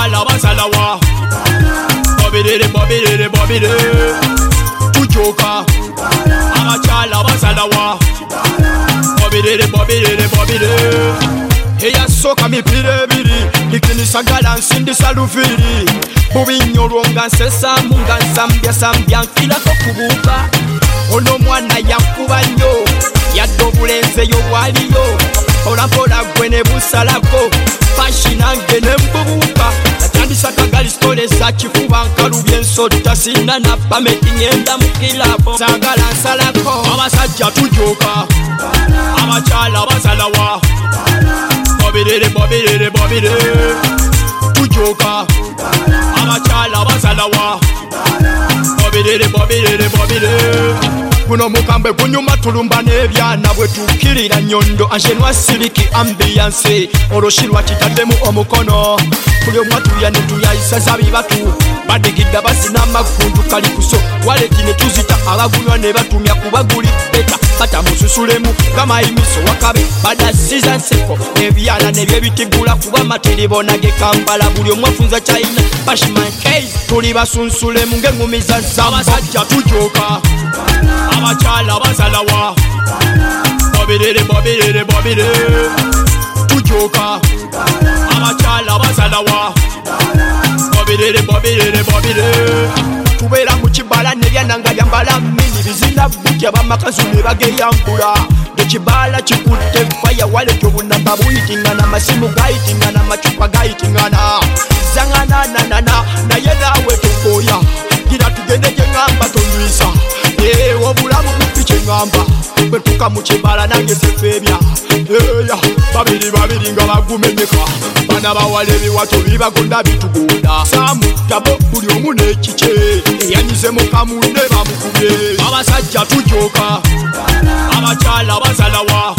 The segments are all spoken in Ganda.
Abachala basalawa Bobide Tujoka Abachala basalawa Bobide Eya soka mipire biri Nikinisagala nsindisa luviri Bubinyolonga nsesa munga nsambya nkila kokubuka Ono mwana yakuba nnyo yadde obulenzeyo bwaliyo Pola gwe ne busalako fashi nange ne mbubuuka natandisa kagali stole za kifuba nkalubye ensota sina na pameti ngenda mu kilabo sagala nsalako abasajja tujoka abakyala basalawa Bobide tujoka abakyala basalawa Bobide Kuno mukambe kunyuma tulumba n'ebyana bwe tukirira nyondo anjenwa siliki ambiance oroshirwa kitaddemu omukono buli omwe atuya ne tuyayisa zabibatu badigidda basina amagundu kali kuso waleti ne tuzita abagunywa ne batumya kubaguli beta batamususulemu gamayimiso wakabe badasiza nseko ebyana ne byebitigula kuba matiribonage Kampala buli omwe afunza China bashman case tuli basunsulemu ng'engumi za abasajja tujoka Abachala basalawa Bobide Tujoka Abachala basalawa Bobide Tubera mu kibala nebyananga byambala mini bizina butya bamakazi ne bageyambula ekibala kikutte fire wale tobunamba buyitingana masimu gayitingana macupa gayitingana zangana naye nawe tukoya gira tugende gye ngamba tondwisa obulamu bupi kyengamba betuka mu kibala nange sefebya eya babiri nga bagumenyeka bana bawala ebiwato bibagonda bitugunda samutabo buli omu n'ekike eyanyize mu kamunde bamukubye abasajja tujoka abakyala basalawa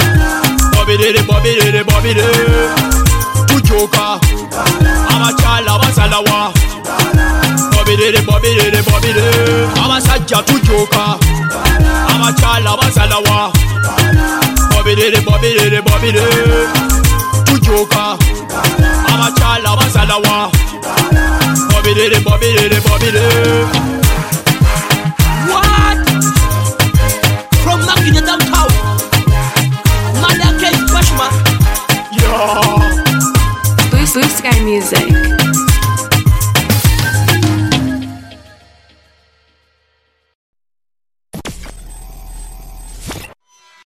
Bobide tujoka abakyala basalawa Bobide abasajja tujoka abakyala basalawa Bobide tujoka abakyala basalawa Bobide